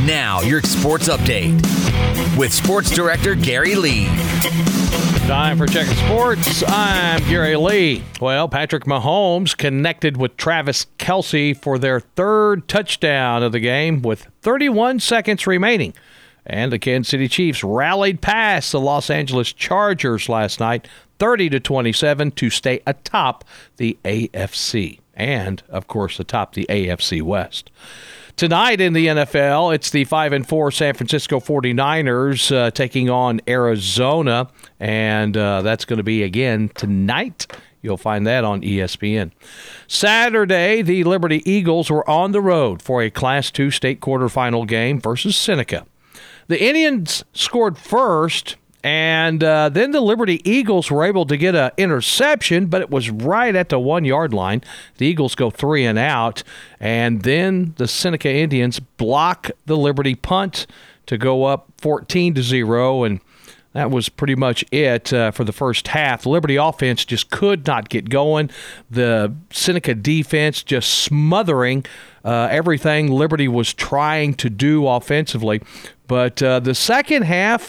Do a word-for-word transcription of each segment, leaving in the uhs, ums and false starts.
Now, your sports update with Sports Director Gary Lee. Time for Checking Sports. I'm Gary Lee. Well, Patrick Mahomes connected with Travis Kelce for their third touchdown of the game with thirty-one seconds remaining. And the Kansas City Chiefs rallied past the Los Angeles Chargers last night, thirty to twenty-seven, to stay atop the A F C. And, of course, atop the A F C West. Tonight in the N F L, it's the five and four San Francisco forty-niners uh, taking on Arizona, and uh, that's going to be again tonight. You'll find that on E S P N. Saturday, the Liberty Eagles were on the road for a Class two state quarterfinal game versus Seneca. The Indians scored first, and uh, then the Liberty Eagles were able to get an interception, but it was right at the one-yard line. The Eagles go three and out, and then the Seneca Indians block the Liberty punt to go up fourteen to zero, and that was pretty much it uh, for the first half. The Liberty offense just could not get going. The Seneca defense just smothering uh, everything Liberty was trying to do offensively. But uh, the second half,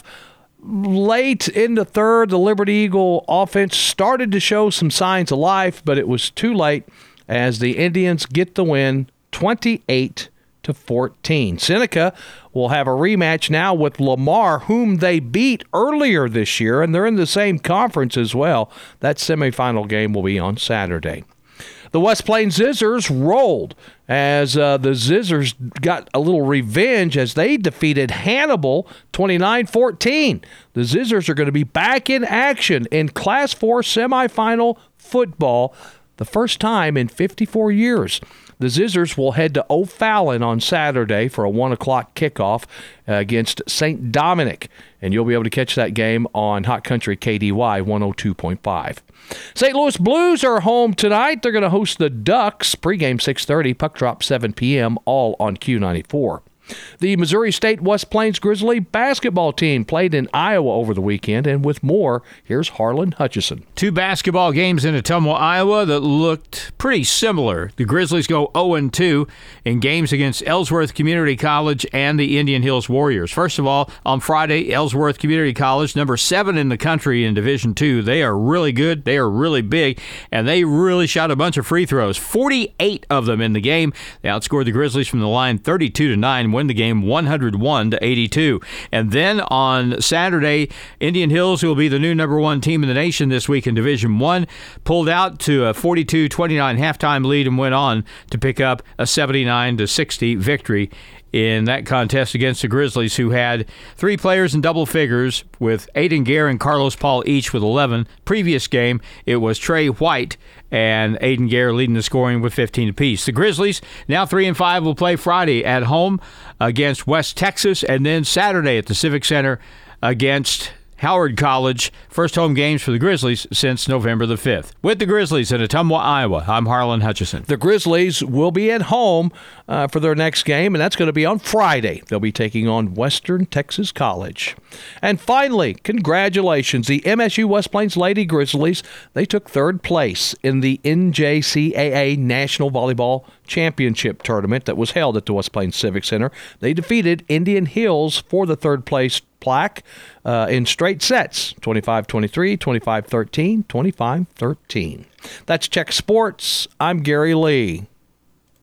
late in the third, the Liberty Eagle offense started to show some signs of life, but it was too late as the Indians get the win, twenty-eight to fourteen. Seneca will have a rematch now with Lamar, whom they beat earlier this year, and they're in the same conference as well. That semifinal game will be on Saturday. The West Plains Zizzers rolled as uh, the Zizzers got a little revenge as they defeated Hannibal twenty-nine fourteen. The Zizzers are going to be back in action in Class four semifinal football, the first time in fifty-four years. The Zizzers will head to O'Fallon on Saturday for a one o'clock kickoff uh, against Saint Dominic, and you'll be able to catch that game on Hot Country K D Y one oh two point five. Saint Louis Blues are home tonight. They're going to host the Ducks. Pregame six thirty, puck drop seven p.m., all on Q ninety-four. The Missouri State West Plains Grizzly basketball team played in Iowa over the weekend, and with more, here's Harlan Hutchison. Two basketball games in Ottumwa, Iowa that looked pretty similar. The Grizzlies go oh and two in games against Ellsworth Community College and the Indian Hills Warriors. First of all, on Friday, Ellsworth Community College, number seven in the country in Division two. They are really good, they are really big, and they really shot a bunch of free throws, forty-eight of them in the game. They outscored the Grizzlies from the line thirty-two to nine, win the game one hundred one to eighty-two. And then on Saturday, Indian Hills, who will be the new number one team in the nation this week in Division one, pulled out to a forty-two twenty-nine halftime lead and went on to pick up a seventy-nine to sixty victory in that contest against the Grizzlies, who had three players in double figures with Aiden Gare and Carlos Paul each with eleven. Previous game, it was Trey White and Aiden Gare leading the scoring with fifteen apiece. The Grizzlies, now three and five, will play Friday at home against West Texas, and then Saturday at the Civic Center against Howard College. First home games for the Grizzlies since November the fifth. With the Grizzlies in Ottumwa, Iowa, I'm Harlan Hutchison. The Grizzlies will be at home uh, for their next game, and that's going to be on Friday. They'll be taking on Western Texas College. And finally, congratulations. The M S U West Plains Lady Grizzlies, they took third place in the N J C A A National Volleyball Championship Tournament that was held at the West Plains Civic Center. They defeated Indian Hills for the third place plaque uh, in straight sets, twenty-five twenty-three, twenty-five thirteen, twenty-five thirteen. That's Check Sports. I'm Gary Lee.